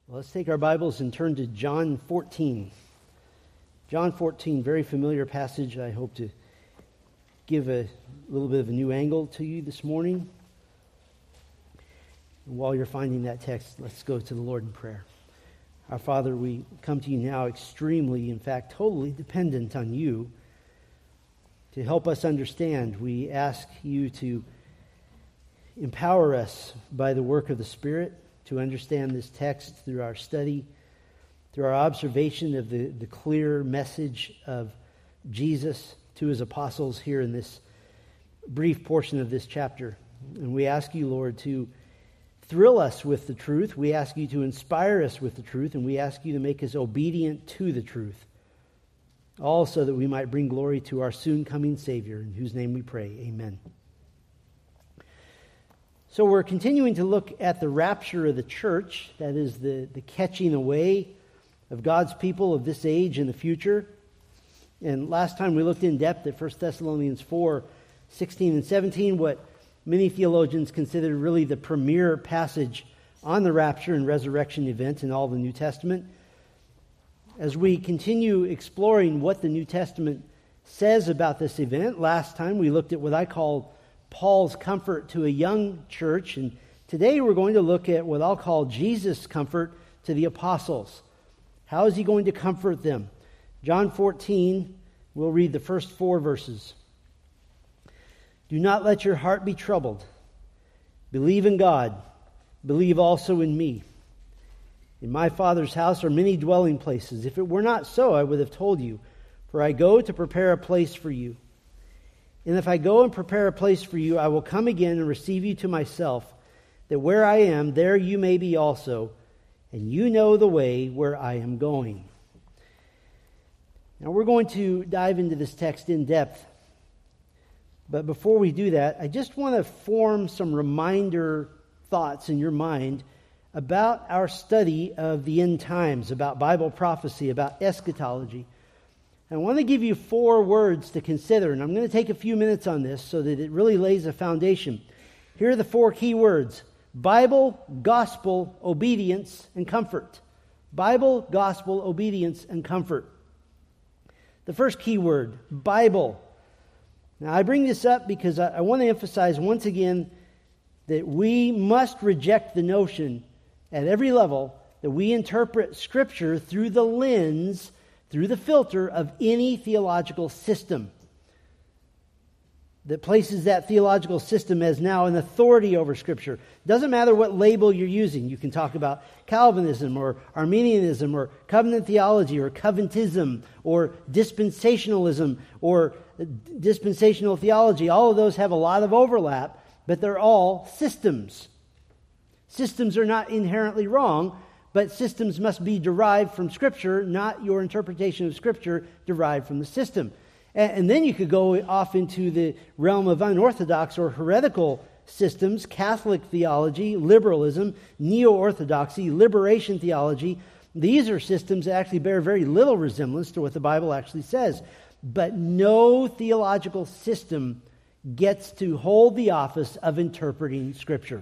Well, let's take our Bibles and turn to John 14. John 14, very familiar passage. I hope to give a little bit of a new angle to you this morning. And while you're finding that text, let's go to the Lord in prayer. Our Father, we come to you now extremely, in fact, totally dependent on you to help us understand. We ask you to empower us by the work of the Spirit to understand this text through our study, through our observation of the clear message of Jesus to his apostles here in this brief portion of this chapter. And we ask you, Lord, to thrill us with the truth. We ask you to inspire us with the truth, and we ask you to make us obedient to the truth, all so that we might bring glory to our soon-coming Savior, in whose name we pray. Amen. So we're continuing to look at the rapture of the church, that is the catching away of God's people of this age in the future. And last time we looked in depth at 1 Thessalonians 4, 16 and 17, what many theologians consider really the premier passage on the rapture and resurrection event in all the New Testament. As we continue exploring what the New Testament says about this event, last time we looked at what I call Paul's comfort to a young church, and today we're going to look at what I'll call Jesus' comfort to the apostles. How is he going to comfort them? John 14, we'll read the first 4 verses. Do not let your heart be troubled. Believe in God. Believe also in me. In my Father's house are many dwelling places. If it were not so, I would have told you, for I go to prepare a place for you. And if I go and prepare a place for you, I will come again and receive you to myself, that where I am, there you may be also, and you know the way where I am going. Now we're going to dive into this text in depth. But before we do that, I just want to form some reminder thoughts in your mind about our study of the end times, about Bible prophecy, about eschatology. I want to give you 4 words to consider, and I'm going to take a few minutes on this so that it really lays a foundation. Here are the 4 key words: Bible, gospel, obedience, and comfort. Bible, gospel, obedience, and comfort. The first key word, Bible. Now, I bring this up because I want to emphasize once again that we must reject the notion at every level that we interpret Scripture through the lens, through the filter of any theological system that places that theological system as now an authority over Scripture. Doesn't matter what label you're using. You can talk about Calvinism or Arminianism or covenant theology or Coventism or dispensationalism or dispensational theology. All of those have a lot of overlap, but they're all systems. Systems are not inherently wrong, but systems must be derived from Scripture, not your interpretation of Scripture derived from the system. And then you could go off into the realm of unorthodox or heretical systems, Catholic theology, liberalism, neo-orthodoxy, liberation theology. These are systems that actually bear very little resemblance to what the Bible actually says. But no theological system gets to hold the office of interpreting Scripture.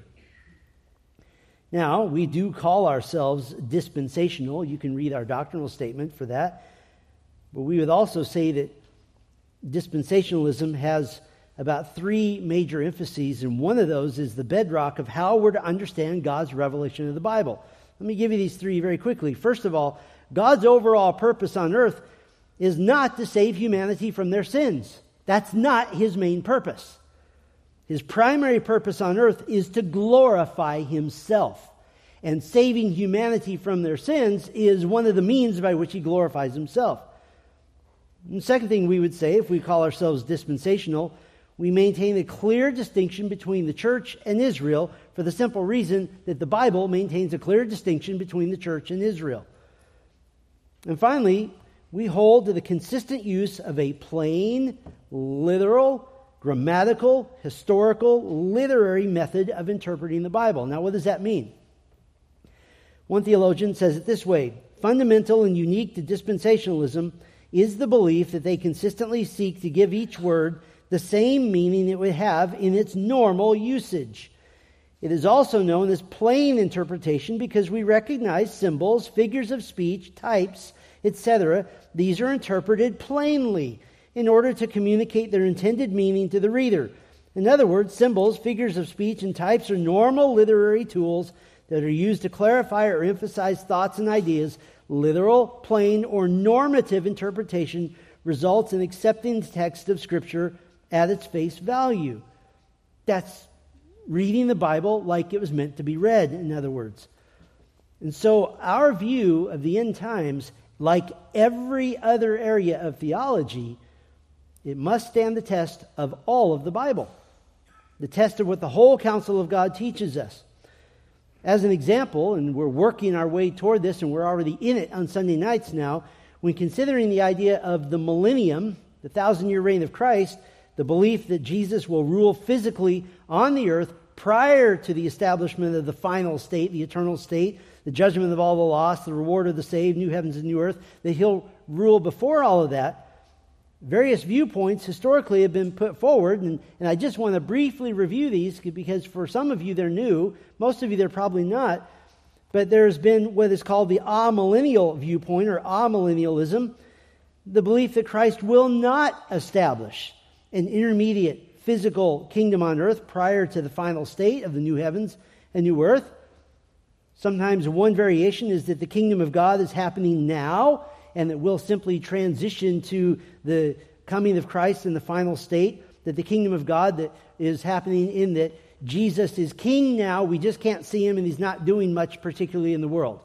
Now, we do call ourselves dispensational. You can read our doctrinal statement for that. But we would also say that dispensationalism has about 3 major emphases, and one of those is the bedrock of how we're to understand God's revelation of the Bible. Let me give you these 3 very quickly. First of all, God's overall purpose on earth is not to save humanity from their sins. That's not his main purpose. His primary purpose on earth is to glorify himself. And saving humanity from their sins is one of the means by which he glorifies himself. And the second thing we would say, if we call ourselves dispensational, we maintain a clear distinction between the church and Israel for the simple reason that the Bible maintains a clear distinction between the church and Israel. And finally, we hold to the consistent use of a plain, literal, grammatical, historical, literary method of interpreting the Bible. Now, what does that mean? One theologian says it this way: fundamental and unique to dispensationalism is the belief that they consistently seek to give each word the same meaning it would have in its normal usage. It is also known as plain interpretation because we recognize symbols, figures of speech, types, etc. These are interpreted plainly in order to communicate their intended meaning to the reader. In other words, symbols, figures of speech, and types are normal literary tools that are used to clarify or emphasize thoughts and ideas. Literal, plain, or normative interpretation results in accepting the text of Scripture at its face value. That's reading the Bible like it was meant to be read, in other words. And so our view of the end times, like every other area of theology, it must stand the test of all of the Bible. The test of what the whole counsel of God teaches us. As an example, and we're working our way toward this, and we're already in it on Sunday nights now, when considering the idea of the millennium, the 1,000-year reign of Christ, the belief that Jesus will rule physically on the earth prior to the establishment of the final state, the eternal state, the judgment of all the lost, the reward of the saved, new heavens and new earth, that he'll rule before all of that. Various viewpoints historically have been put forward, and I just want to briefly review these because for some of you they're new, most of you they're probably not, but there's been what is called the amillennial viewpoint or amillennialism, the belief that Christ will not establish an intermediate physical kingdom on earth prior to the final state of the new heavens and new earth. Sometimes one variation is that the kingdom of God is happening now, and that we'll simply transition to the coming of Christ in the final state, that the kingdom of God that is happening in that Jesus is king now, we just can't see him and he's not doing much particularly in the world.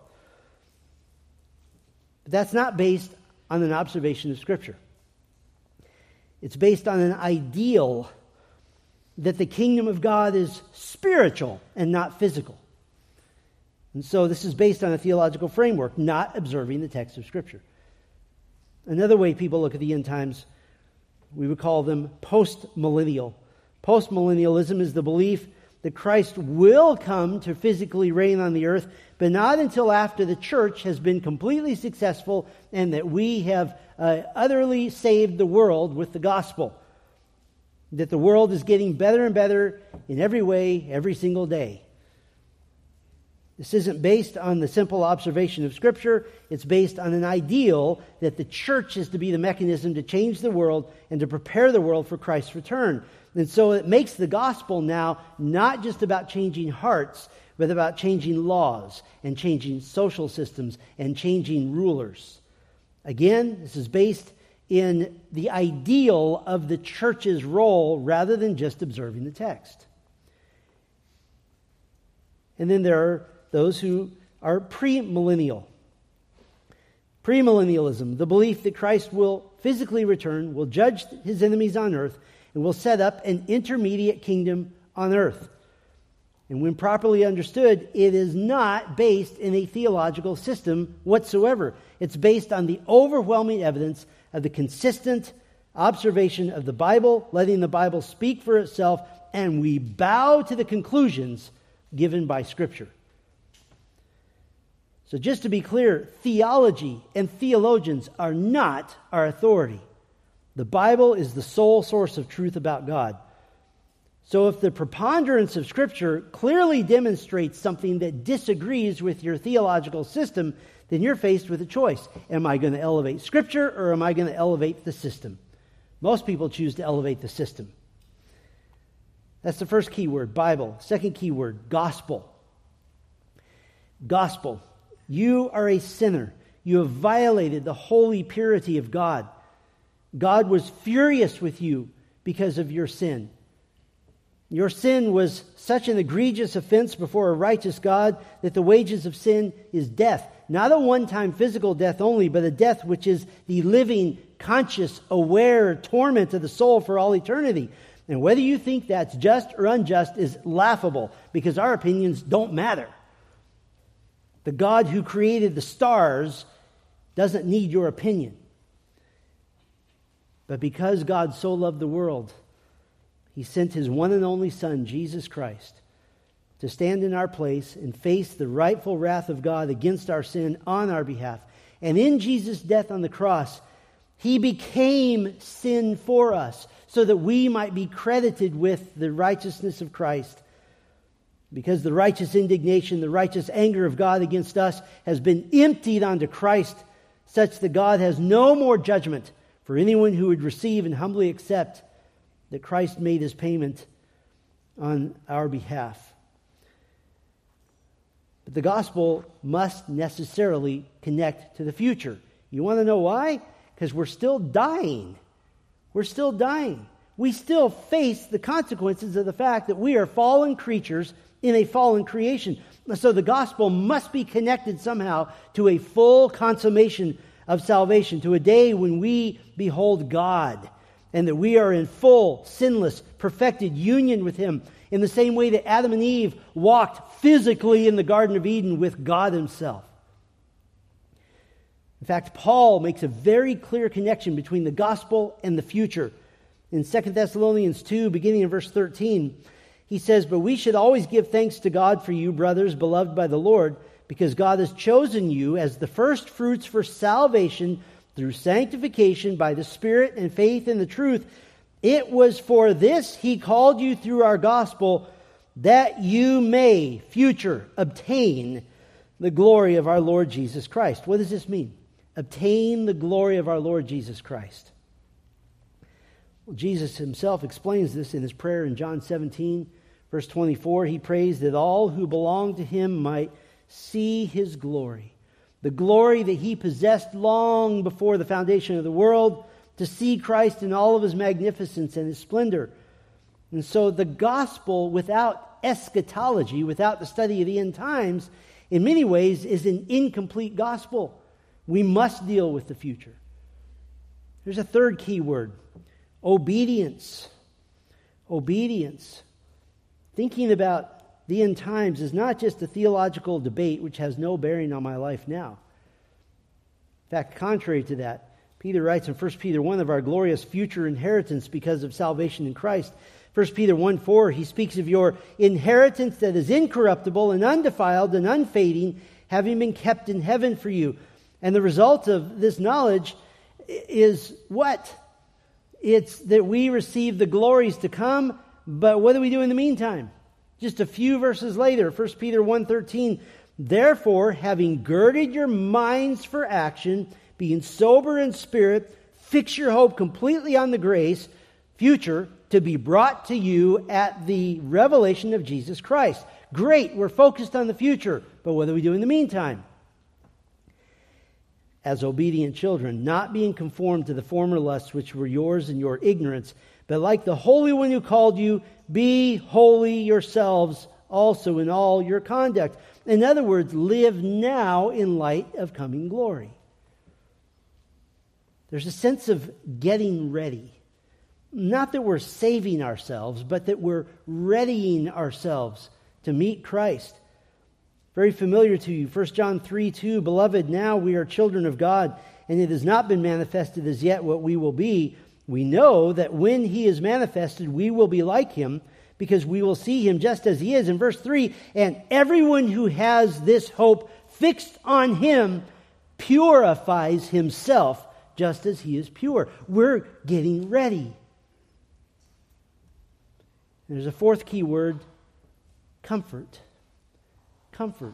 But that's not based on an observation of Scripture. It's based on an ideal that the kingdom of God is spiritual and not physical. And so this is based on a theological framework, not observing the text of Scripture. Another way people look at the end times, we would call them post-millennial. Post-millennialism is the belief that Christ will come to physically reign on the earth, but not until after the church has been completely successful and that we have utterly saved the world with the gospel. That the world is getting better and better in every way, every single day. This isn't based on the simple observation of Scripture. It's based on an ideal that the church is to be the mechanism to change the world and to prepare the world for Christ's return. And so it makes the gospel now not just about changing hearts, but about changing laws and changing social systems and changing rulers. Again, this is based in the ideal of the church's role rather than just observing the text. And then there are those who are premillennial. Premillennialism, the belief that Christ will physically return, will judge his enemies on earth, and will set up an intermediate kingdom on earth. And when properly understood, it is not based in a theological system whatsoever. It's based on the overwhelming evidence of the consistent observation of the Bible, letting the Bible speak for itself, and we bow to the conclusions given by Scripture. So just to be clear, theology and theologians are not our authority. The Bible is the sole source of truth about God. So if the preponderance of Scripture clearly demonstrates something that disagrees with your theological system, then you're faced with a choice. Am I going to elevate Scripture or am I going to elevate the system? Most people choose to elevate the system. That's the first key word, Bible. Second key word, gospel. Gospel. You are a sinner. You have violated the holy purity of God. God was furious with you because of your sin. Your sin was such an egregious offense before a righteous God that the wages of sin is death. Not a one-time physical death only, but a death which is the living, conscious, aware torment of the soul for all eternity. And whether you think that's just or unjust is laughable because our opinions don't matter. The God who created the stars doesn't need your opinion. But because God so loved the world, He sent His one and only Son, Jesus Christ, to stand in our place and face the rightful wrath of God against our sin on our behalf. And in Jesus' death on the cross, He became sin for us so that we might be credited with the righteousness of Christ. Because the righteous indignation, the righteous anger of God against us has been emptied onto Christ, such that God has no more judgment for anyone who would receive and humbly accept that Christ made his payment on our behalf. But the gospel must necessarily connect to the future. You want to know why? Because we're still dying. We're still dying. We still face the consequences of the fact that we are fallen creatures in a fallen creation. So the gospel must be connected somehow to a full consummation of salvation, to a day when we behold God, and that we are in full, sinless, perfected union with him, in the same way that Adam and Eve walked physically in the Garden of Eden with God himself. In fact, Paul makes a very clear connection between the gospel and the future. In 2 Thessalonians 2, beginning in verse 13, he says, "But we should always give thanks to God for you, brothers, beloved by the Lord, because God has chosen you as the first fruits for salvation through sanctification by the Spirit and faith in the truth. It was for this he called you through our gospel, that you may, future, obtain the glory of our Lord Jesus Christ." What does this mean? Obtain the glory of our Lord Jesus Christ. Well, Jesus himself explains this in his prayer in John 17, verse 24. He prays that all who belong to him might see his glory, the glory that he possessed long before the foundation of the world, to see Christ in all of his magnificence and his splendor. And so the gospel without eschatology, without the study of the end times, in many ways is an incomplete gospel. We must deal with the future. There's a third key word: obedience. Obedience. Thinking about the end times is not just a theological debate which has no bearing on my life now. In fact, contrary to that, Peter writes in 1 Peter 1 of our glorious future inheritance because of salvation in Christ. 1 Peter 1:4, he speaks of your inheritance that is incorruptible and undefiled and unfading, having been kept in heaven for you. And the result of this knowledge is what? It's that we receive the glories to come, but what do we do in the meantime? Just a few verses later, 1 Peter 1:13, "Therefore, having girded your minds for action, being sober in spirit, fix your hope completely on the grace, future, to be brought to you at the revelation of Jesus Christ." Great, we're focused on the future, but what do we do in the meantime? As obedient children, not being conformed to the former lusts which were yours in your ignorance, but like the Holy One who called you, be holy yourselves also in all your conduct. In other words, live now in light of coming glory. There's a sense of getting ready. Not that we're saving ourselves, but that we're readying ourselves to meet Christ. Very familiar to you. 1 John 3:2, "Beloved, now we are children of God, and it has not been manifested as yet what we will be. We know that when he is manifested, we will be like him, because we will see him just as he is." In verse 3, "And everyone who has this hope fixed on him purifies himself just as he is pure." We're getting ready. And there's a fourth key word: comfort. Comfort.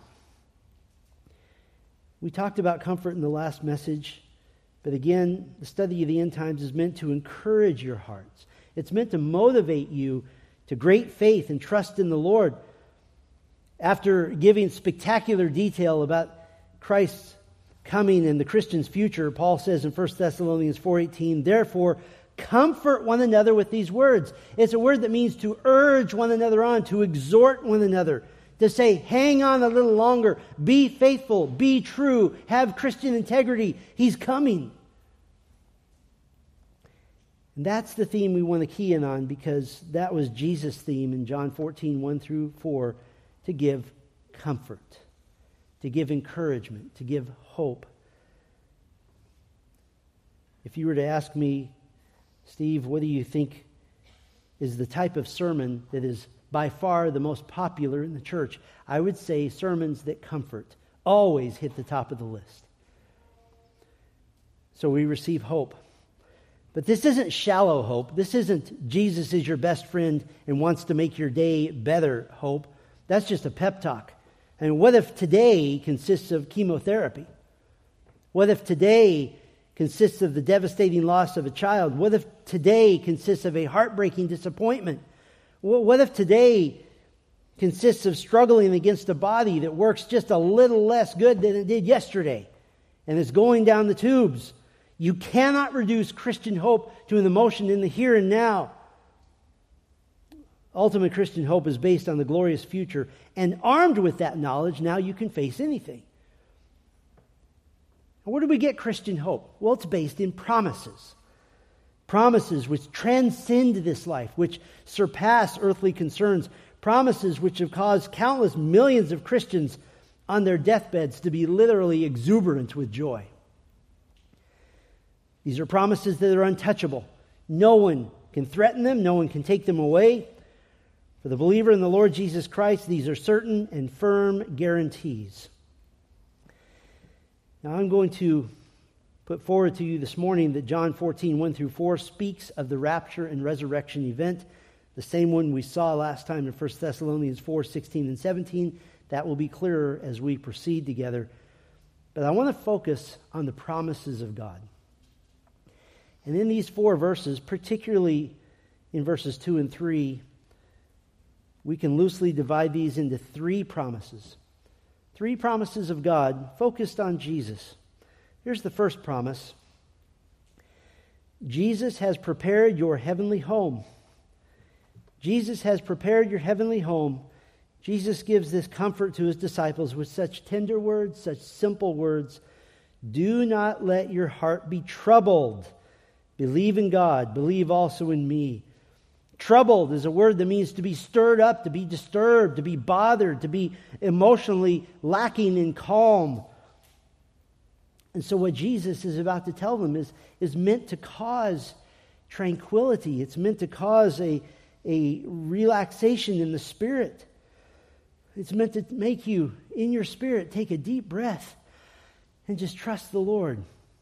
We talked about comfort in the last message, but again, the study of the end times is meant to encourage your hearts. It's meant to motivate you to great faith and trust in the Lord. After giving spectacular detail about Christ's coming and the Christian's future, Paul says in 1 Thessalonians 4:18, "Therefore, comfort one another with these words." It's a word that means to urge one another on, to exhort one another, to say, hang on a little longer, be faithful, be true, have Christian integrity. He's coming. And that's the theme we want to key in on, because that was Jesus' theme in John 14:1-4, to give comfort, to give encouragement, to give hope. If you were to ask me, Steve, what do you think is the type of sermon that is by far the most popular in the church? I would say sermons that comfort always hit the top of the list. So we receive hope. But this isn't shallow hope. This isn't Jesus is your best friend and wants to make your day better hope. That's just a pep talk. And what if today consists of chemotherapy? What if today consists of the devastating loss of a child? What if today consists of a heartbreaking disappointment? What if today consists of struggling against a body that works just a little less good than it did yesterday and is going down the tubes? You cannot reduce Christian hope to an emotion in the here and now. Ultimate Christian hope is based on the glorious future, and armed with that knowledge, now you can face anything. And where do we get Christian hope? Well, it's based in promises. Promises which transcend this life, which surpass earthly concerns. Promises which have caused countless millions of Christians on their deathbeds to be literally exuberant with joy. These are promises that are untouchable. No one can threaten them. No one can take them away. For the believer in the Lord Jesus Christ, these are certain and firm guarantees. Now I'm going to put forward to you this morning that John 14, 1 through 4 speaks of the rapture and resurrection event, the same one we saw last time in 1 Thessalonians 4, 16 and 17. That will be clearer as we proceed together. But I want to focus on the promises of God. And in these 4 verses, particularly in verses 2 and 3, we can loosely divide these into 3 promises. 3 promises of God focused on Jesus. Here's the first promise. Jesus has prepared your heavenly home. Jesus has prepared your heavenly home. Jesus gives this comfort to his disciples with such tender words, such simple words. Do not let your heart be troubled. Believe in God. Believe also in me. Troubled is a word that means to be stirred up, to be disturbed, to be bothered, to be emotionally lacking in calm. And so what Jesus is about to tell them is meant to cause tranquility. It's meant to cause a relaxation in the spirit. It's meant to make you, in your spirit, take a deep breath and just trust the Lord.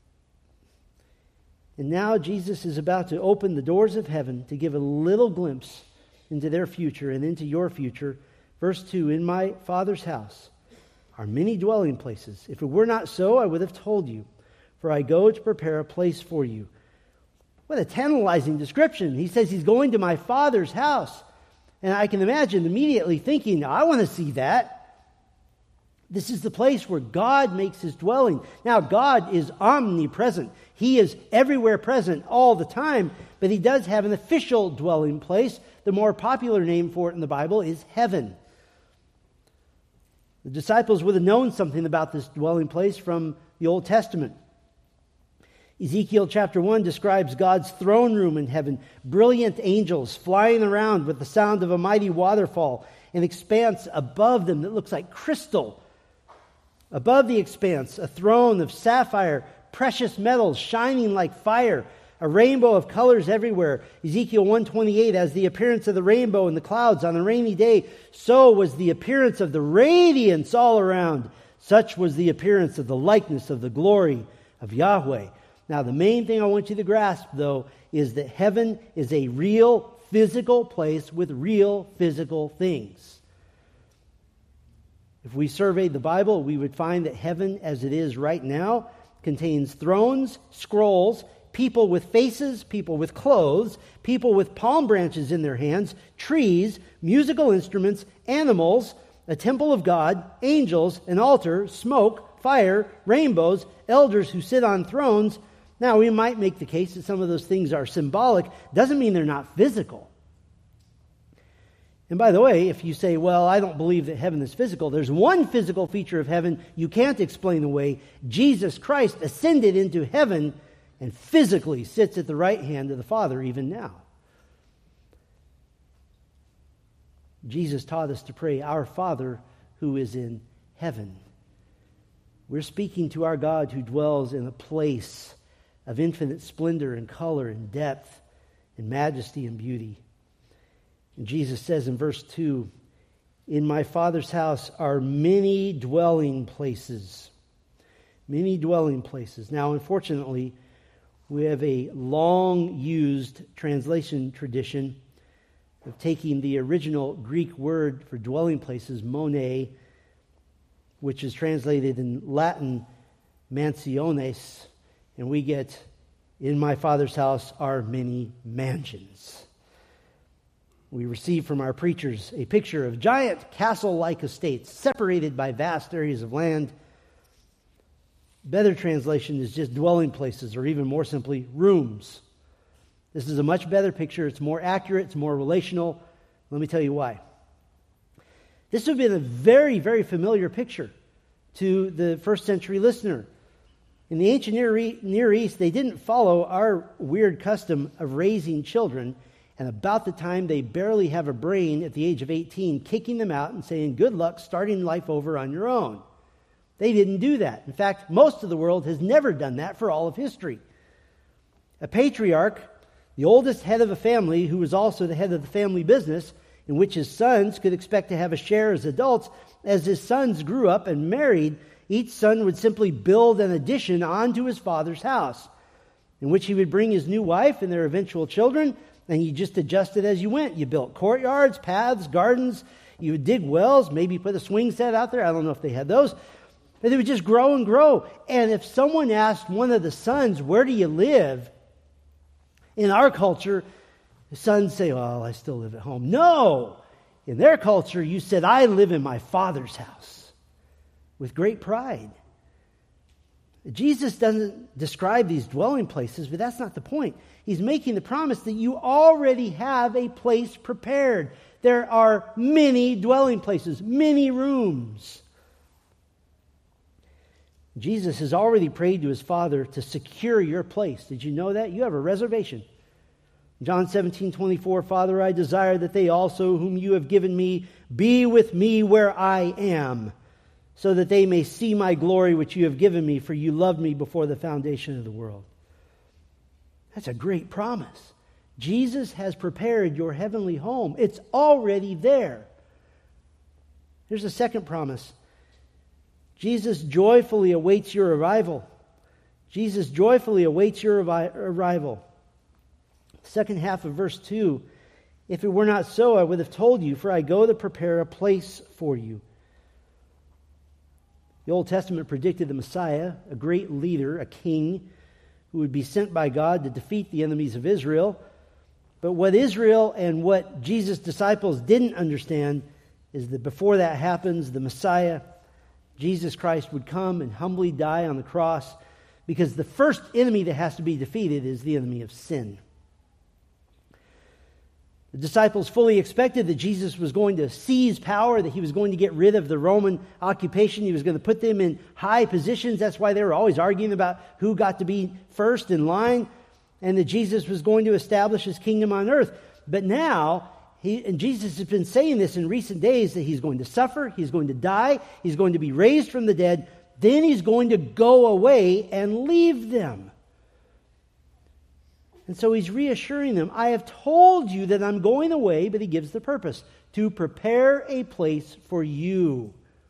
And now Jesus is about to open the doors of heaven to give a little glimpse into their future and into your future. Verse 2, in my Father's house are many dwelling places. If it were not so, I would have told you, for I go to prepare a place for you. What a tantalizing description. He says he's going to my Father's house. And I can imagine immediately thinking, I want to see that. This is the place where God makes his dwelling. Now, God is omnipresent. He is everywhere present all the time, but he does have an official dwelling place. The more popular name for it in the Bible is heaven. The disciples would have known something about this dwelling place from the Old Testament. Ezekiel chapter 1 describes God's throne room in heaven, brilliant angels flying around with the sound of a mighty waterfall, an expanse above them that looks like crystal. Above the expanse, a throne of sapphire, precious metals shining like fire, a rainbow of colors everywhere. Ezekiel 1:28, as the appearance of the rainbow in the clouds on a rainy day, so was the appearance of the radiance all around. Such was the appearance of the likeness of the glory of Yahweh. Now, the main thing I want you to grasp, though, is that heaven is a real physical place with real physical things. If we surveyed the Bible, we would find that heaven, as it is right now, contains thrones, scrolls, people with faces, people with clothes, people with palm branches in their hands, trees, musical instruments, animals, a temple of God, angels, an altar, smoke, fire, rainbows, elders who sit on thrones. Now, we might make the case that some of those things are symbolic. Doesn't mean they're not physical. And by the way, if you say, well, I don't believe that heaven is physical, there's one physical feature of heaven you can't explain away. Jesus Christ ascended into heaven and physically sits at the right hand of the Father even now. Jesus taught us to pray, Our Father who is in heaven. We're speaking to our God who dwells in a place of infinite splendor and color and depth and majesty and beauty. And Jesus says in verse 2, in my Father's house are many dwelling places. Many dwelling places. Now, of taking the original Greek word for dwelling places, mone, which is translated in Latin mansiones, and we get, in my Father's house are many mansions. We receive from our preachers a picture of giant castle-like estates separated by vast areas of land. Better translation is just dwelling places, or even more simply, rooms. This is a much better picture. It's more accurate. It's more relational. Let me tell you why. This would have been a very, very familiar picture to the first century listener. In the ancient Near East, they didn't follow our weird custom of raising children, and about the time they barely have a brain at the age of 18, kicking them out and saying, good luck starting life over on your own. They didn't do that. In fact, most of the world has never done that for all of history. A patriarch, the oldest head of a family, who was also the head of the family business, in which his sons could expect to have a share as adults, as his sons grew up and married, each son would simply build an addition onto his father's house, in which he would bring his new wife and their eventual children, and you just adjusted as you went. You built courtyards, paths, gardens. You would dig wells, maybe put a swing set out there. I don't know if they had those. But they would just grow and grow. And if someone asked one of the sons, where do you live? In our culture, the sons say, well, I still live at home. No! In their culture, you said, I live in my Father's house with great pride. Jesus doesn't describe these dwelling places, but that's not the point. He's making the promise that you already have a place prepared. There are many dwelling places, many rooms. Jesus has already prayed to his Father to secure your place. Did you know that? You have a reservation. John 17:24, Father, I desire that they also whom you have given me be with me where I am, so that they may see my glory which you have given me, for you loved me before the foundation of the world. That's a great promise. Jesus has prepared your heavenly home. It's already there. Here's a second promise. Jesus joyfully awaits your arrival. Jesus joyfully awaits your arrival. Second half of verse 2, if it were not so, I would have told you, for I go to prepare a place for you. The Old Testament predicted the Messiah, a great leader, a king, who would be sent by God to defeat the enemies of Israel. But what Israel and what Jesus' disciples didn't understand is that before that happens, the Messiah, Jesus Christ, would come and humbly die on the cross, because the first enemy that has to be defeated is the enemy of sin. The disciples fully expected that Jesus was going to seize power, that he was going to get rid of the Roman occupation. He was going to put them in high positions. That's why they were always arguing about who got to be first in line, and that Jesus was going to establish his kingdom on earth. But now, and Jesus has been saying this in recent days, that he's going to suffer, he's going to die, he's going to be raised from the dead, then he's going to go away and leave them. And so he's reassuring them, I have told you that I'm going away, but he gives the purpose, to prepare a place for you.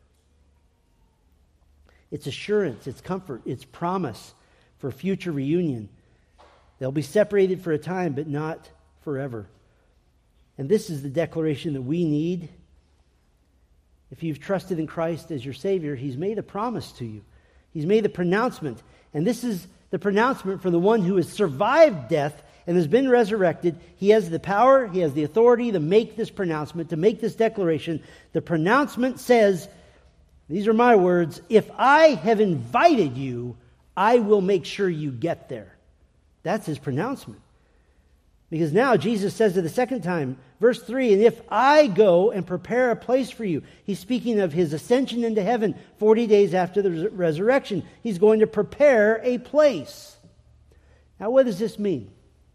It's assurance, it's comfort, it's promise for future reunion. They'll be separated for a time, but not forever. And this is the declaration that we need. If you've trusted in Christ as your Savior, he's made a promise to you. He's made a pronouncement. And this is the pronouncement for the one who has survived death and has been resurrected. He has the power, he has the authority to make this pronouncement, to make this declaration. The pronouncement says, these are my words, if I have invited you, I will make sure you get there. That's his pronouncement. Because now Jesus says it a second time, verse 3, and if I go and prepare a place for you, he's speaking of his ascension into heaven 40 days after the resurrection. He's going to prepare a place. Now, what does this mean?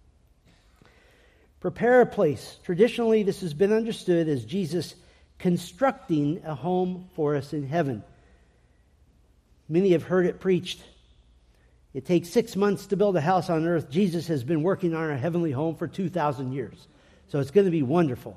Prepare a place. Traditionally, this has been understood as Jesus constructing a home for us in heaven. Many have heard it preached. It takes 6 months to build a house on earth. Jesus has been working on a heavenly home for 2,000 years. So it's going to be wonderful.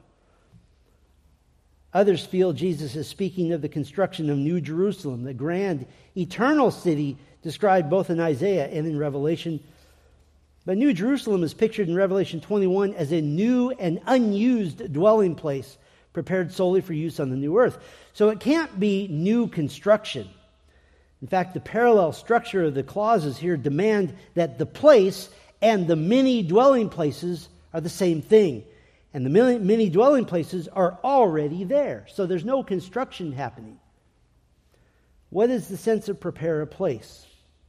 Others feel Jesus is speaking of the construction of New Jerusalem, the grand, eternal city described both in Isaiah and in Revelation. But New Jerusalem is pictured in Revelation 21 as a new and unused dwelling place prepared solely for use on the new earth. So it can't be new construction. In fact, the parallel structure of the clauses here demand that the place and the many dwelling places are the same thing. And the many dwelling places are already there. So there's no construction happening. What is the sense of prepare a place?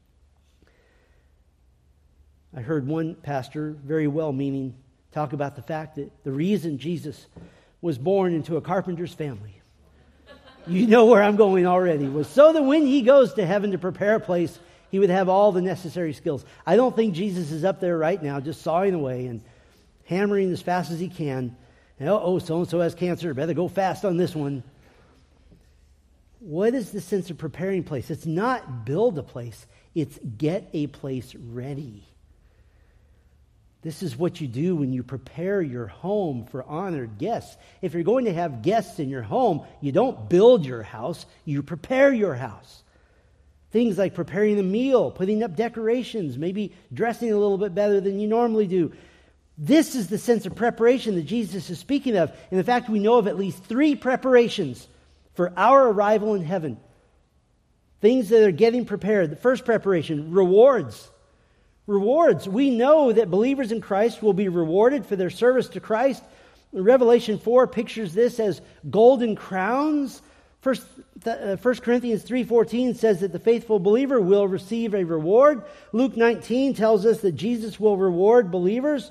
I heard one pastor, very well-meaning, talk about the fact that the reason Jesus was born into a carpenter's family, you know where I'm going already, was so that when he goes to heaven to prepare a place, he would have all the necessary skills. I don't think Jesus is up there right now just sawing away and hammering as fast as he can. And, so-and-so has cancer, better go fast on this one. What is the sense of preparing place? It's not build a place, it's get a place ready. This is what you do when you prepare your home for honored guests. If you're going to have guests in your home, you don't build your house, you prepare your house. Things like preparing a meal, putting up decorations, maybe dressing a little bit better than you normally do. This is the sense of preparation that Jesus is speaking of. And in fact, we know of at least 3 preparations for our arrival in heaven. Things that are getting prepared. The first preparation, rewards. Rewards. We know that believers in Christ will be rewarded for their service to Christ. Revelation 4 pictures this as golden crowns. 1 Corinthians 3:14 says that the faithful believer will receive a reward. Luke 19 tells us that Jesus will reward believers.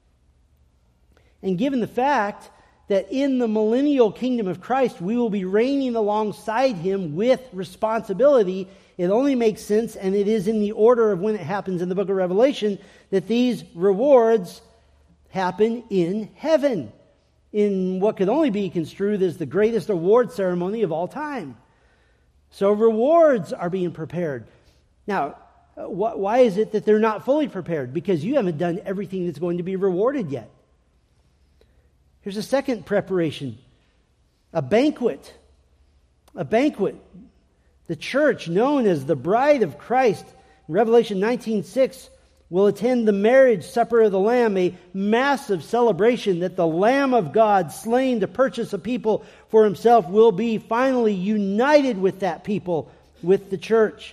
And given the fact that in the millennial kingdom of Christ we will be reigning alongside him with responsibility, it only makes sense, and it is in the order of when it happens in the book of Revelation, that these rewards happen in heaven, in what could only be construed as the greatest award ceremony of all time. So rewards are being prepared. Now, why is it that they're not fully prepared? Because you haven't done everything that's going to be rewarded yet. Here's a second preparation, a banquet. A banquet. The church, known as the bride of Christ, in Revelation 19:6, will attend the marriage supper of the Lamb, a massive celebration that the Lamb of God, slain to purchase a people for himself, will be finally united with that people, with the church.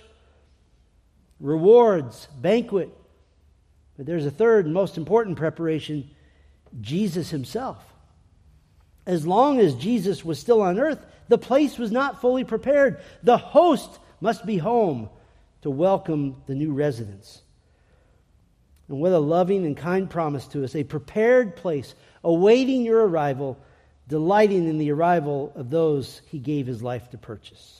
Rewards, banquet. But there's a third and most important preparation, Jesus himself. As long as Jesus was still on earth, the place was not fully prepared. The host must be home to welcome the new residents. And what a loving and kind promise to us, a prepared place, awaiting your arrival, delighting in the arrival of those he gave his life to purchase.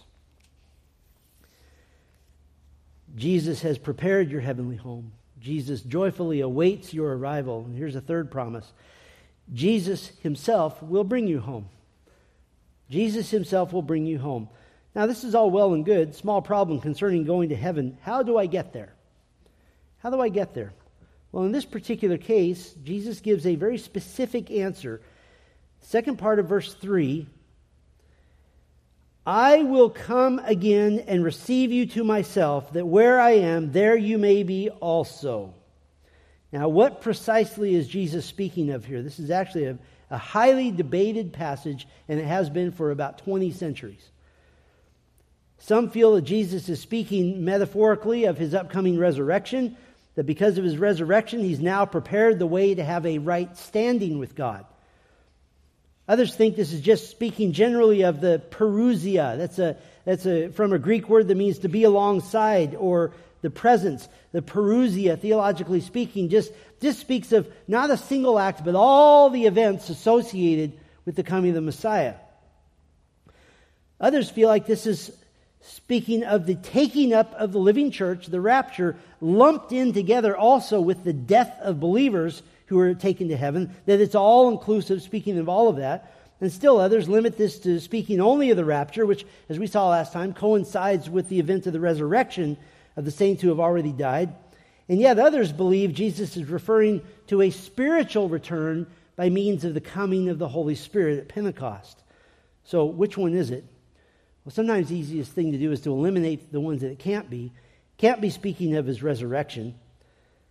Jesus has prepared your heavenly home. Jesus joyfully awaits your arrival. And here's a third promise. Jesus himself will bring you home. Jesus himself will bring you home. Now, this is all well and good. Small problem concerning going to heaven. How do I get there? How do I get there? Well, in this particular case, Jesus gives a very specific answer. Second part of verse 3, I will come again and receive you to myself, that where I am, there you may be also. Now, what precisely is Jesus speaking of here? This is actually a highly debated passage, and it has been for about 20 centuries. Some feel that Jesus is speaking metaphorically of his upcoming resurrection, that because of his resurrection, he's now prepared the way to have a right standing with God. Others think this is just speaking generally of the parousia. That's from a Greek word that means to be alongside, or the presence. The parousia, theologically speaking, just speaks of not a single act, but all the events associated with the coming of the Messiah. Others feel like this is speaking of the taking up of the living church, the rapture, lumped in together also with the death of believers who are taken to heaven, that it's all inclusive, speaking of all of that. And still others limit this to speaking only of the rapture, which, as we saw last time, coincides with the event of the resurrection of the saints who have already died. And yet others believe Jesus is referring to a spiritual return by means of the coming of the Holy Spirit at Pentecost. So which one is it? Well, sometimes the easiest thing to do is to eliminate the ones that it can't be. Can't be speaking of his resurrection.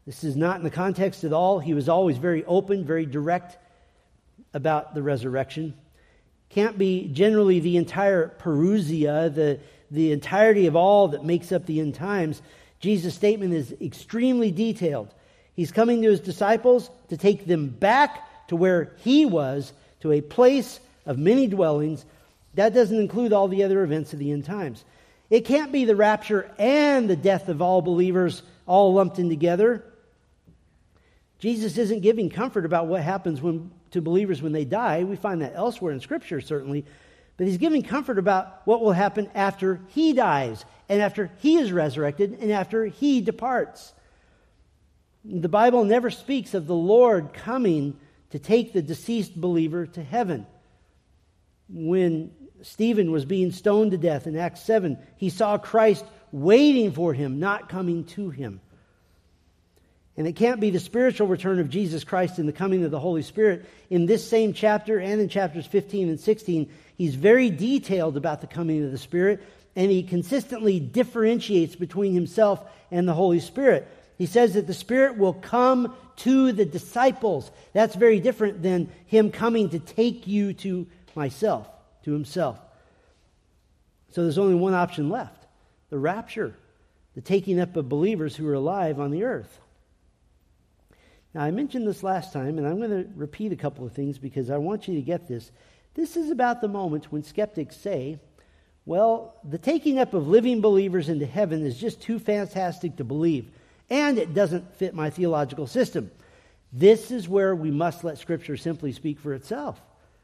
This is not in the context at all. He was always very open, very direct about the resurrection. Can't be generally the entire parousia, the entirety of all that makes up the end times. Jesus' statement is extremely detailed. He's coming to his disciples to take them back to where he was, to a place of many dwellings. That doesn't include all the other events of the end times. It can't be the rapture and the death of all believers all lumped in together. Jesus isn't giving comfort about what happens to believers when they die. We find that elsewhere in Scripture, certainly. But he's giving comfort about what will happen after he dies, and after he is resurrected, and after he departs. The Bible never speaks of the Lord coming to take the deceased believer to heaven. When Stephen was being stoned to death in Acts 7, he saw Christ waiting for him, not coming to him. And it can't be the spiritual return of Jesus Christ and the coming of the Holy Spirit. In this same chapter and in chapters 15 and 16, he's very detailed about the coming of the Spirit, and he consistently differentiates between himself and the Holy Spirit. He says that the Spirit will come to the disciples. That's very different than him coming to take you to myself, to himself. So there's only one option left: the rapture, the taking up of believers who are alive on the earth. Now, I mentioned this last time, and I'm going to repeat a couple of things because I want you to get this. This is about the moment when skeptics say, well, the taking up of living believers into heaven is just too fantastic to believe, and it doesn't fit my theological system. This is where we must let Scripture simply speak for itself.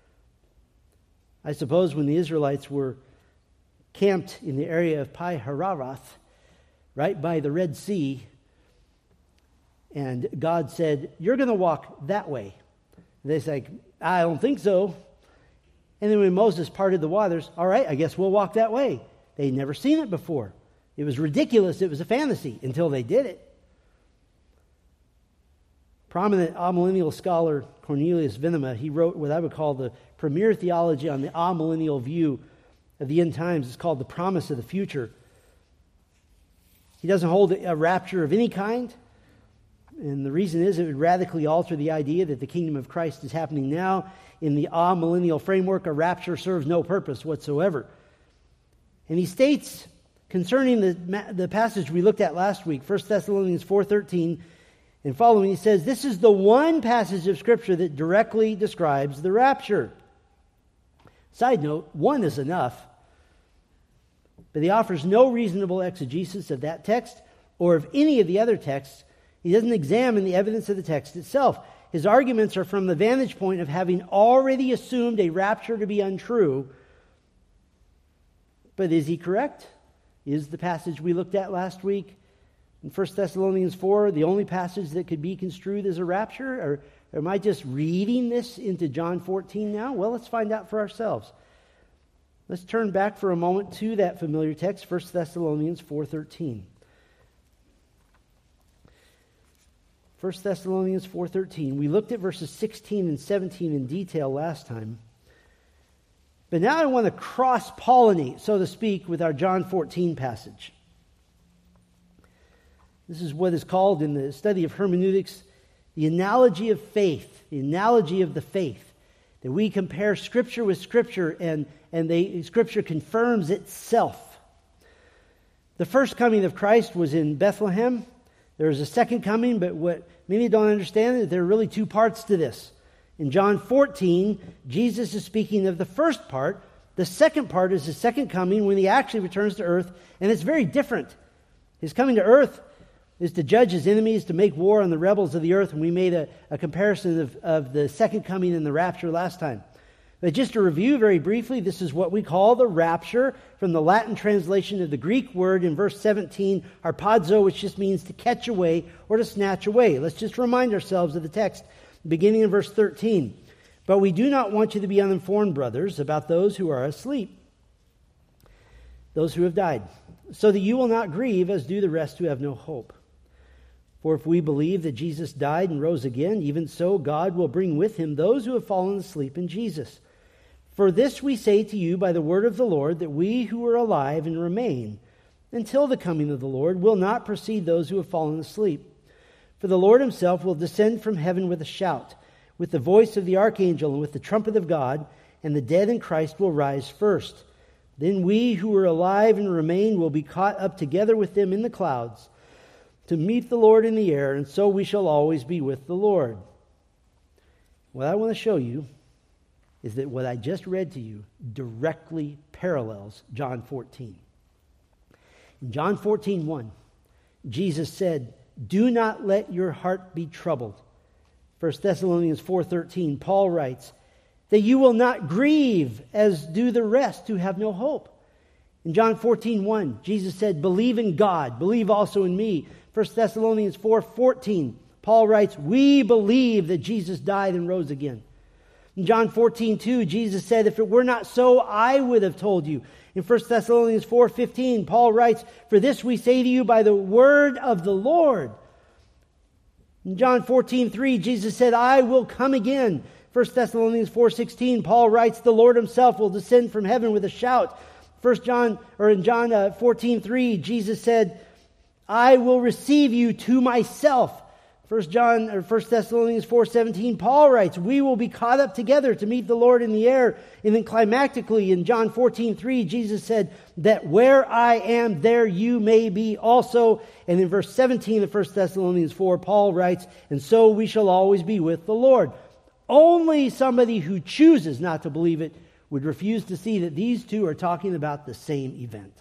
I suppose when the Israelites were camped in the area of Pi Hararoth, right by the Red Sea, and God said, you're going to walk that way. They say, I don't think so. And then when Moses parted the waters, all right, I guess we'll walk that way. They'd never seen it before. It was ridiculous. It was a fantasy until they did it. Prominent amillennial scholar Cornelius Venema, he wrote what I would call the premier theology on the amillennial view of the end times. It's called The Promise of the Future. He doesn't hold a rapture of any kind. And the reason is it would radically alter the idea that the kingdom of Christ is happening now. In the amillennial framework, a rapture serves no purpose whatsoever. And he states concerning the passage we looked at last week, 1 Thessalonians 4:13 and following, he says, this is the one passage of Scripture that directly describes the rapture. Side note, one is enough. But he offers no reasonable exegesis of that text or of any of the other texts. He doesn't examine the evidence of the text itself. His arguments are from the vantage point of having already assumed a rapture to be untrue. But is he correct? Is the passage we looked at last week in 1 Thessalonians 4 the only passage that could be construed as a rapture? Or am I just reading this into John 14 now? Well, let's find out for ourselves. Let's turn back for a moment to that familiar text, 1 Thessalonians 4:13. 1 Thessalonians 4:13. We looked at verses 16 and 17 in detail last time. But now I want to cross-pollinate, so to speak, with our John 14 passage. This is what is called in the study of hermeneutics the analogy of faith, the analogy of the faith. That we compare Scripture with Scripture and Scripture confirms itself. The first coming of Christ was in Bethlehem. There was a second coming, but what many don't understand is there are really two parts to this. In John 14, Jesus is speaking of the first part. The second part is his second coming when he actually returns to earth, and it's very different. His coming to earth is to judge his enemies, to make war on the rebels of the earth, and we made a comparison of the second coming and the rapture last time. But just to review very briefly, this is what we call the rapture, from the Latin translation of the Greek word in verse 17, harpazo, which just means to catch away or to snatch away. Let's just remind ourselves of the text, beginning in verse 13. But we do not want you to be uninformed, brothers, about those who are asleep, those who have died, so that you will not grieve as do the rest who have no hope. For if we believe that Jesus died and rose again, even so God will bring with him those who have fallen asleep in Jesus. For this we say to you by the word of the Lord, that we who are alive and remain until the coming of the Lord will not precede those who have fallen asleep. For the Lord himself will descend from heaven with a shout, with the voice of the archangel, and with the trumpet of God, and the dead in Christ will rise first. Then we who are alive and remain will be caught up together with them in the clouds to meet the Lord in the air, and so we shall always be with the Lord. What I want to show you is that what I just read to you directly parallels John 14. In John 14:1, Jesus said, "Do not let your heart be troubled." 1 Thessalonians 4:13, Paul writes, "That you will not grieve as do the rest who have no hope." In John 14:1, Jesus said, "Believe in God, believe also in me." 1 Thessalonians 4:14, Paul writes, "We believe that Jesus died and rose again." In John 14:2, Jesus said, "If it were not so, I would have told you." In 1 Thessalonians 4:15, Paul writes, "For this we say to you by the word of the Lord." In John 14:3, Jesus said, "I will come again." 1 Thessalonians 4:16, Paul writes, "The Lord himself will descend from heaven with a shout." In John 14:3, Jesus said, "I will receive you to myself." 1 Thessalonians 4:17, Paul writes, "We will be caught up together to meet the Lord in the air." And then climactically in John 14:3, Jesus said, "That where I am, there you may be also." And in verse 17 of 1 Thessalonians 4, Paul writes, "And so we shall always be with the Lord." Only somebody who chooses not to believe it would refuse to see that these two are talking about the same event.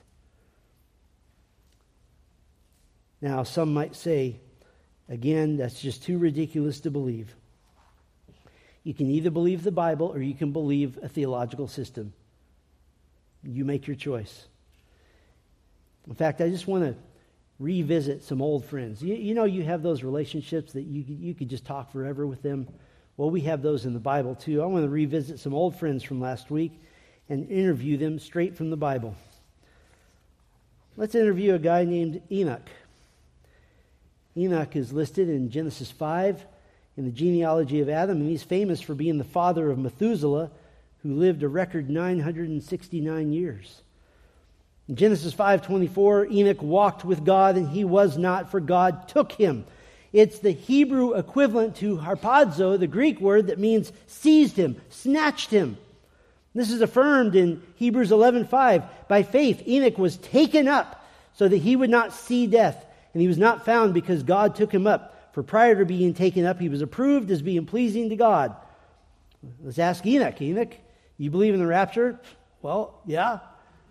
Now, some might say, again, that's just too ridiculous to believe. You can either believe the Bible or you can believe a theological system. You make your choice. In fact, I just want to revisit some old friends. You know, you have those relationships that you could just talk forever with them. Well, we have those in the Bible too. I want to revisit some old friends from last week and interview them straight from the Bible. Let's interview a guy named Enoch. Enoch is listed in Genesis 5 in the genealogy of Adam, and he's famous for being the father of Methuselah, who lived a record 969 years. In Genesis 5:24, Enoch walked with God, and he was not, for God took him. It's the Hebrew equivalent to harpazo, the Greek word that means seized him, snatched him. This is affirmed in Hebrews 11:5. By faith, Enoch was taken up so that he would not see death. And he was not found because God took him up. For prior to being taken up, he was approved as being pleasing to God. Let's ask Enoch. Enoch, you believe in the rapture? Well, yeah.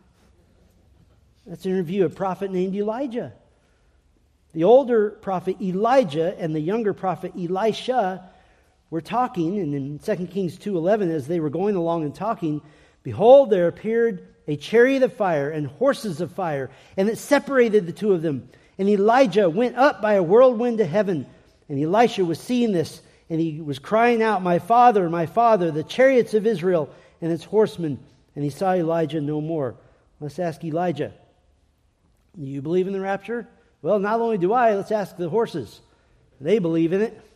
Let's interview a prophet named Elijah. The older prophet Elijah and the younger prophet Elisha were talking, and in 2 Kings 2:11, as they were going along and talking, behold, there appeared a chariot of fire and horses of fire, and it separated the two of them. And Elijah went up by a whirlwind to heaven. And Elisha was seeing this, and he was crying out, my father, the chariots of Israel and its horsemen." And he saw Elijah no more. Let's ask Elijah, do you believe in the rapture? Well, not only do I, let's ask the horses. They believe in it.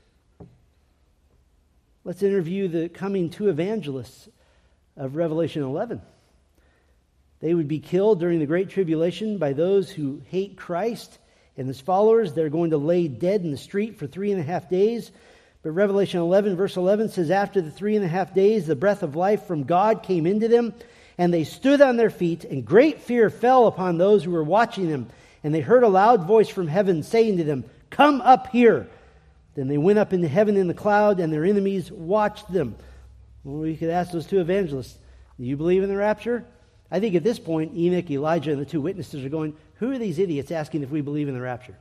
Let's interview the coming two evangelists of Revelation 11. They would be killed during the Great Tribulation by those who hate Christ and his followers. They're going to lay dead in the street for 3.5 days. But Revelation 11, verse 11 says, "After the 3.5 days, the breath of life from God came into them, and they stood on their feet, and great fear fell upon those who were watching them. And they heard a loud voice from heaven saying to them, 'Come up here.' Then they went up into heaven in the cloud, and their enemies watched them." Well, we could ask those two evangelists, do you believe in the rapture? I think at this point, Enoch, Elijah, and the two witnesses are going, who are these idiots asking if we believe in the rapture?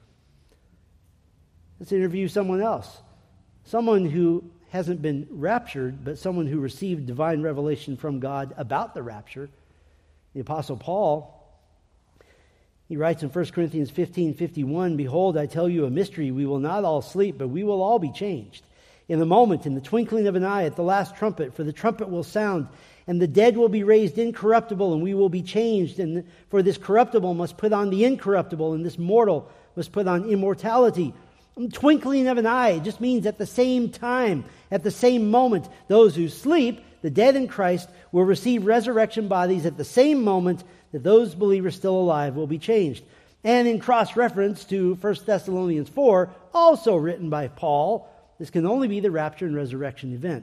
Let's interview someone else. Someone who hasn't been raptured, but someone who received divine revelation from God about the rapture. The Apostle Paul, he writes in 1 Corinthians 15:51, "Behold, I tell you a mystery. We will not all sleep, but we will all be changed. In the moment, in the twinkling of an eye, at the last trumpet, for the trumpet will sound, and the dead will be raised incorruptible, and we will be changed. And for this corruptible must put on the incorruptible, and this mortal must put on immortality." Twinkling of an eye just means at the same time, at the same moment. Those who sleep, the dead in Christ, will receive resurrection bodies at the same moment that those believers still alive will be changed. And in cross-reference to 1 Thessalonians 4, also written by Paul, this can only be the rapture and resurrection event.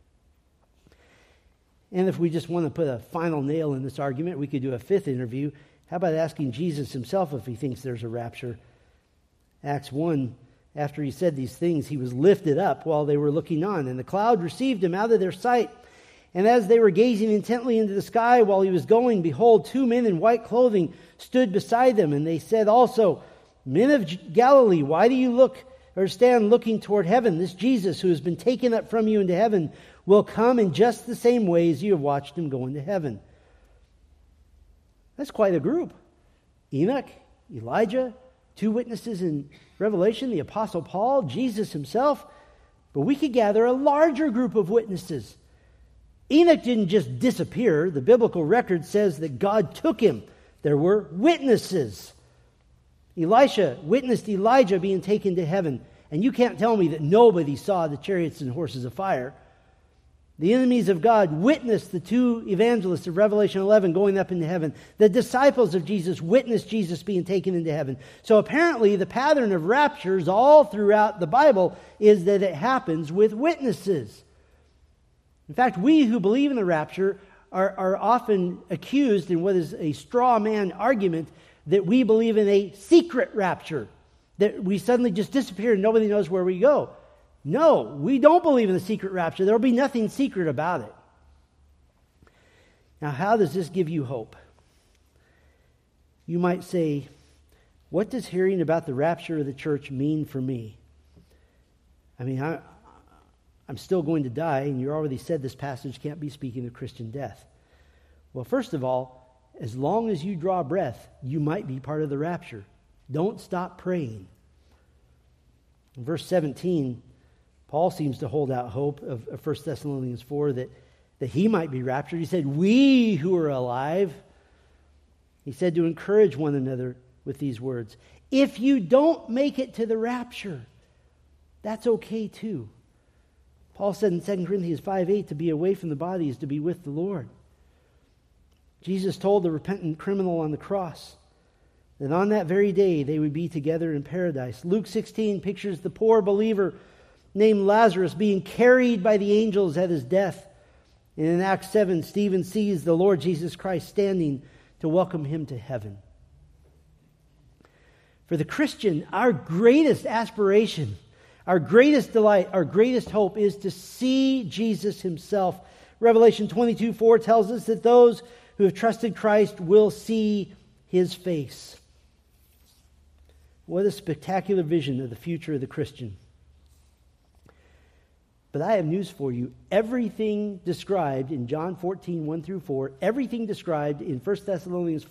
And if we just want to put a final nail in this argument, we could do a fifth interview. How about asking Jesus himself if he thinks there's a rapture? Acts 1, after he said these things, he was lifted up while they were looking on, and the cloud received him out of their sight. And as they were gazing intently into the sky while he was going, behold, 2 men in white clothing stood beside them. And they said also, Men of Galilee, why do you look or stand looking toward heaven? This Jesus who has been taken up from you into heaven will come in just the same way as you have watched him go into heaven. That's quite a group. Enoch, Elijah, 2 witnesses in Revelation, the Apostle Paul, Jesus himself. But we could gather a larger group of witnesses. Enoch didn't just disappear. The biblical record says that God took him. There were witnesses. Elisha witnessed Elijah being taken to heaven. And you can't tell me that nobody saw the chariots and horses of fire. The enemies of God witnessed the 2 evangelists of Revelation 11 going up into heaven. The disciples of Jesus witnessed Jesus being taken into heaven. So apparently the pattern of raptures all throughout the Bible is that it happens with witnesses. In fact, we who believe in the rapture are often accused in what is a straw man argument that we believe in a secret rapture, that we suddenly just disappear and nobody knows where we go. No, we don't believe in the secret rapture. There will be nothing secret about it. Now, how does this give you hope? You might say, what does hearing about the rapture of the church mean for me? I mean, I'm still going to die, and you already said this passage can't be speaking of Christian death. Well, first of all, as long as you draw breath, you might be part of the rapture. Don't stop praying. In verse 17, Paul seems to hold out hope of 1 Thessalonians 4 that he might be raptured. He said, we who are alive, he said to encourage one another with these words. If you don't make it to the rapture, that's okay too. Paul said in 2 Corinthians 5:8, to be away from the body is to be with the Lord. Jesus told the repentant criminal on the cross that on that very day they would be together in paradise. Luke 16 pictures the poor believer named Lazarus being carried by the angels at his death. And in Acts 7, Stephen sees the Lord Jesus Christ standing to welcome him to heaven. For the Christian, our greatest aspiration, our greatest delight, our greatest hope is to see Jesus himself. Revelation 22:4 tells us that those who have trusted Christ will see his face. What a spectacular vision of the future of the Christian. But I have news for you. Everything described in John 14:1-4, everything described in 1 Thessalonians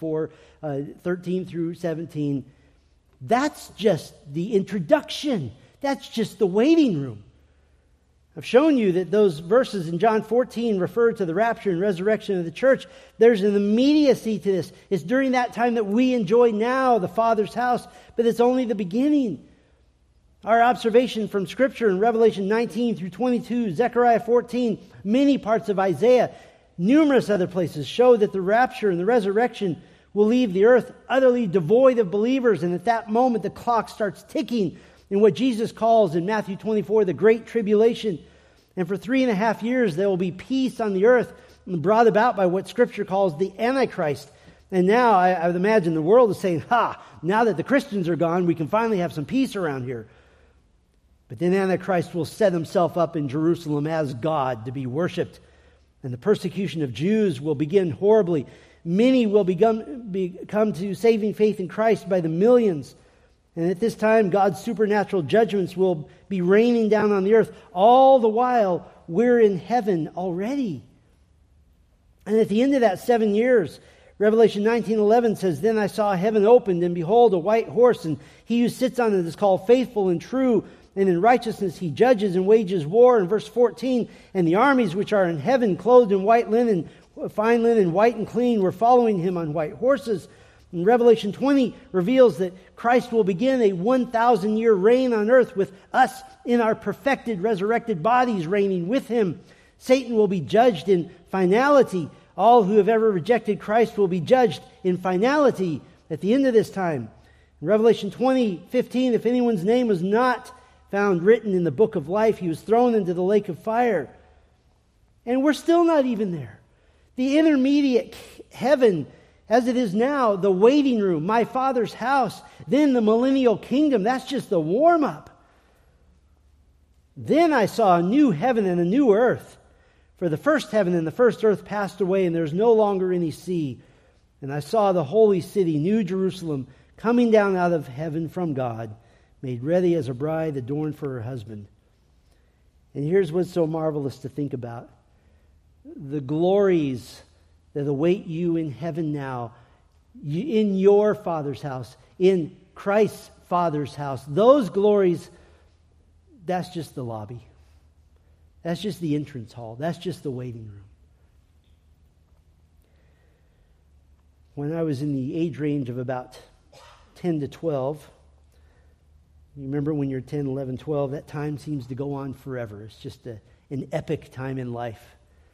4:13-17, that's just the introduction. That's just the waiting room. I've shown you that those verses in John 14 refer to the rapture and resurrection of the church. There's an immediacy to this. It's during that time that we enjoy now the Father's house, but it's only the beginning. Our observation from Scripture in Revelation 19-22, Zechariah 14, many parts of Isaiah, numerous other places show that the rapture and the resurrection will leave the earth utterly devoid of believers. And at that moment, the clock starts ticking in what Jesus calls in Matthew 24, the Great Tribulation. And for 3.5 years, there will be peace on the earth brought about by what Scripture calls the Antichrist. And now, I would imagine the world is saying, now that the Christians are gone, we can finally have some peace around here. But then Antichrist will set himself up in Jerusalem as God to be worshipped. And the persecution of Jews will begin horribly. Many will come to saving faith in Christ by the millions. And at this time, God's supernatural judgments will be raining down on the earth. All the while, we're in heaven already. And at the end of that 7 years, Revelation 19:11 says, Then I saw heaven opened, and behold, a white horse, and he who sits on it is called Faithful and True, and in righteousness he judges and wages war. In verse 14, and the armies which are in heaven, clothed in white linen, fine linen, white and clean, were following him on white horses. And Revelation 20 reveals that Christ will begin a 1,000-year reign on earth with us in our perfected, resurrected bodies reigning with him. Satan will be judged in finality. All who have ever rejected Christ will be judged in finality at the end of this time. In Revelation 20:15, if anyone's name was not found written in the book of life, he was thrown into the lake of fire. And we're still not even there. The intermediate heaven, as it is now, the waiting room, my Father's house, then the millennial kingdom, that's just the warm-up. Then I saw a new heaven and a new earth. For the first heaven and the first earth passed away, and there's no longer any sea. And I saw the holy city, New Jerusalem, coming down out of heaven from God, made ready as a bride adorned for her husband. And here's what's so marvelous to think about. The glories that await you in heaven now, in your Father's house, in Christ's Father's house. Those glories, that's just the lobby. That's just the entrance hall. That's just the waiting room. When I was in the age range of about 10 to 12, you remember when you're 10, 11, 12, that time seems to go on forever. It's just an epic time in life.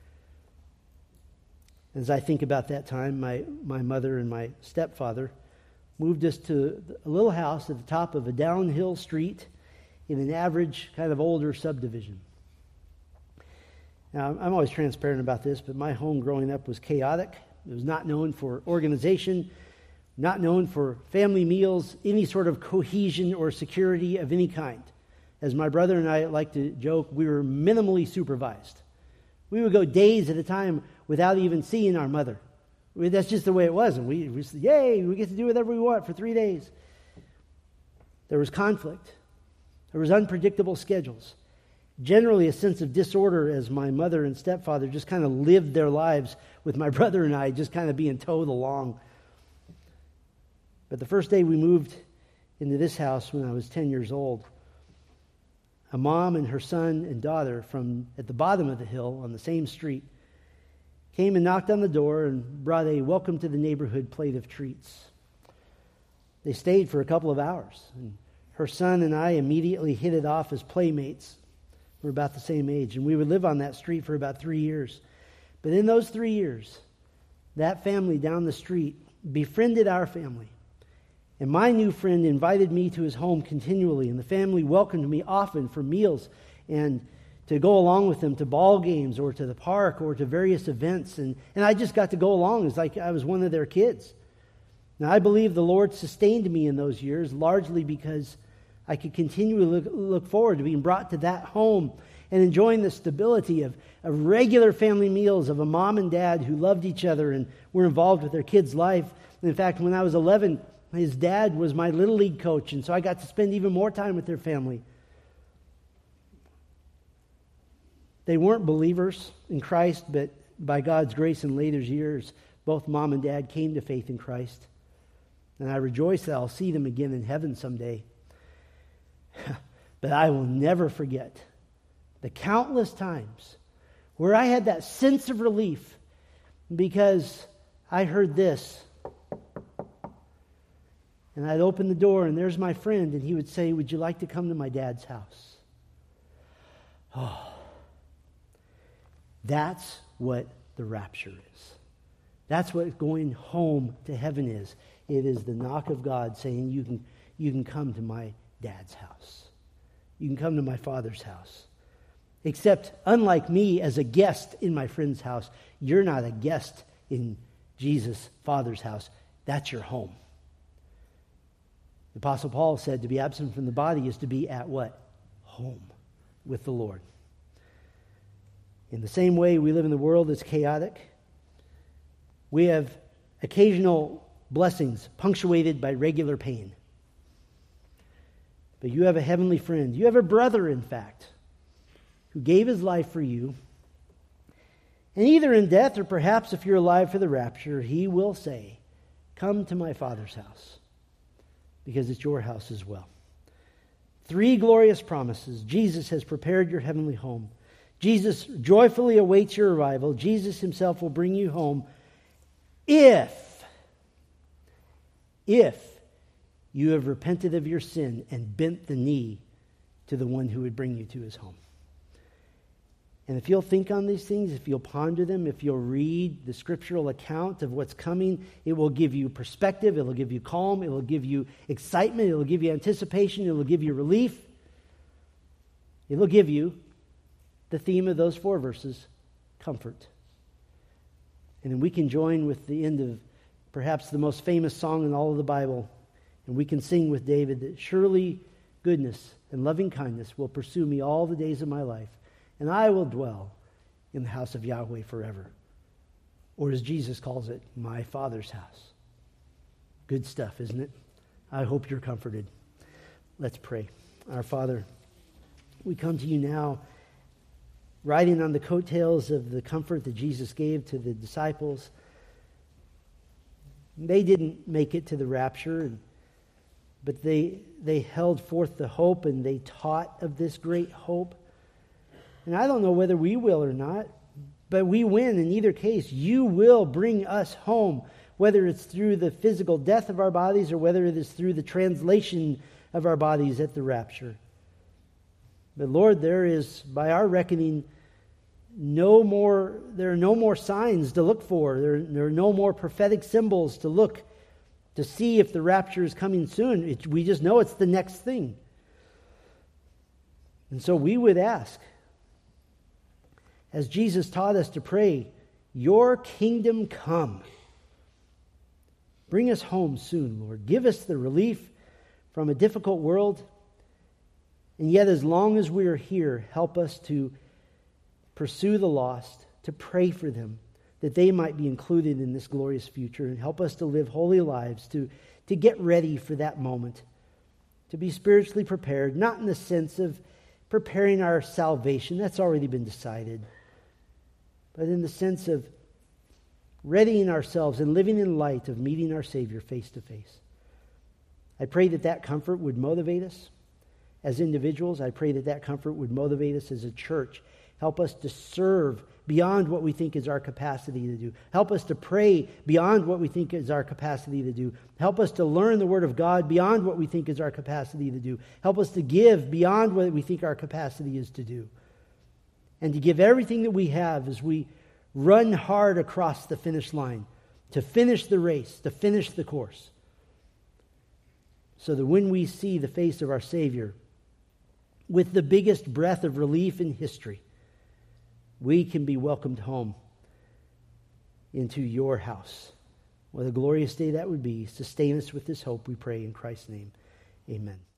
As I think about that time, my mother and my stepfather moved us to a little house at the top of a downhill street in an average kind of older subdivision. Now, I'm always transparent about this, but my home growing up was chaotic. It was not known for organization, not known for family meals, any sort of cohesion or security of any kind. As my brother and I like to joke, we were minimally supervised. We would go days at a time without even seeing our mother. That's just the way it was. And we said, yay, we get to do whatever we want for 3 days. There was conflict. There was unpredictable schedules. Generally a sense of disorder as my mother and stepfather just kind of lived their lives with my brother and I just kind of being towed along. But the first day we moved into this house when I was 10 years old, a mom and her son and daughter from at the bottom of the hill on the same street came and knocked on the door and brought a welcome to the neighborhood plate of treats. They stayed for a couple of hours, and her son and I immediately hit it off as playmates. We're about the same age, and we would live on that street for about 3 years. But in those 3 years, that family down the street befriended our family. And my new friend invited me to his home continually, and the family welcomed me often for meals and to go along with them to ball games or to the park or to various events. And I just got to go along as like I was one of their kids. Now, I believe the Lord sustained me in those years largely because I could continually look forward to being brought to that home and enjoying the stability of regular family meals of a mom and dad who loved each other and were involved with their kids' life. In fact, when I was 11, his dad was my Little League coach, and so I got to spend even more time with their family. They weren't believers in Christ, but by God's grace in later years, both mom and dad came to faith in Christ. And I rejoice that I'll see them again in heaven someday. But I will never forget the countless times where I had that sense of relief because I heard this. And I'd open the door, and there's my friend, and he would say, "Would you like to come to my dad's house?" Oh, that's what the rapture is. That's what going home to heaven is. It is the knock of God saying, you can come to my dad's house. You can come to my Father's house. Except, unlike me as a guest in my friend's house, you're not a guest in Jesus' Father's house. That's your home. The Apostle Paul said to be absent from the body is to be at what? Home with the Lord. In the same way we live in the world that's chaotic, we have occasional blessings punctuated by regular pain. But you have a heavenly friend. You have a brother, in fact, who gave his life for you. And either in death or perhaps if you're alive for the rapture, he will say, "Come to my Father's house," because it's your house as well. 3 glorious promises. Jesus has prepared your heavenly home. Jesus joyfully awaits your arrival. Jesus himself will bring you home if you have repented of your sin and bent the knee to the one who would bring you to his home. And if you'll think on these things, if you'll ponder them, if you'll read the scriptural account of what's coming, it will give you perspective, it will give you calm, it will give you excitement, it will give you anticipation, it will give you relief. It will give you the theme of those 4 verses, comfort. And then we can join with the end of perhaps the most famous song in all of the Bible, and we can sing with David that surely goodness and loving kindness will pursue me all the days of my life, and I will dwell in the house of Yahweh forever. Or as Jesus calls it, my Father's house. Good stuff, isn't it? I hope you're comforted. Let's pray. Our Father, we come to you now, riding on the coattails of the comfort that Jesus gave to the disciples. They didn't make it to the rapture, but they held forth the hope, and they taught of this great hope. And I don't know whether we will or not, but we win in either case. You will bring us home, whether it's through the physical death of our bodies or whether it is through the translation of our bodies at the rapture. But Lord, there is, by our reckoning, there are no more signs to look for. There are no more prophetic symbols to look to see if the rapture is coming soon. We just know it's the next thing. And so we would ask, as Jesus taught us to pray, your kingdom come. Bring us home soon, Lord. Give us the relief from a difficult world. And yet, as long as we are here, help us to pursue the lost, to pray for them, that they might be included in this glorious future, and help us to live holy lives, to get ready for that moment, to be spiritually prepared, not in the sense of preparing our salvation, that's already been decided, but in the sense of readying ourselves and living in light of meeting our Savior face to face. I pray that that comfort would motivate us as individuals. I pray that that comfort would motivate us as a church. Help us to serve beyond what we think is our capacity to do. Help us to pray beyond what we think is our capacity to do. Help us to learn the Word of God beyond what we think is our capacity to do. Help us to give beyond what we think our capacity is to do. And to give everything that we have as we run hard across the finish line, to finish the race, to finish the course. So that when we see the face of our Savior with the biggest breath of relief in history, we can be welcomed home into your house. What a glorious day that would be. Sustain us with this hope, we pray in Christ's name. Amen.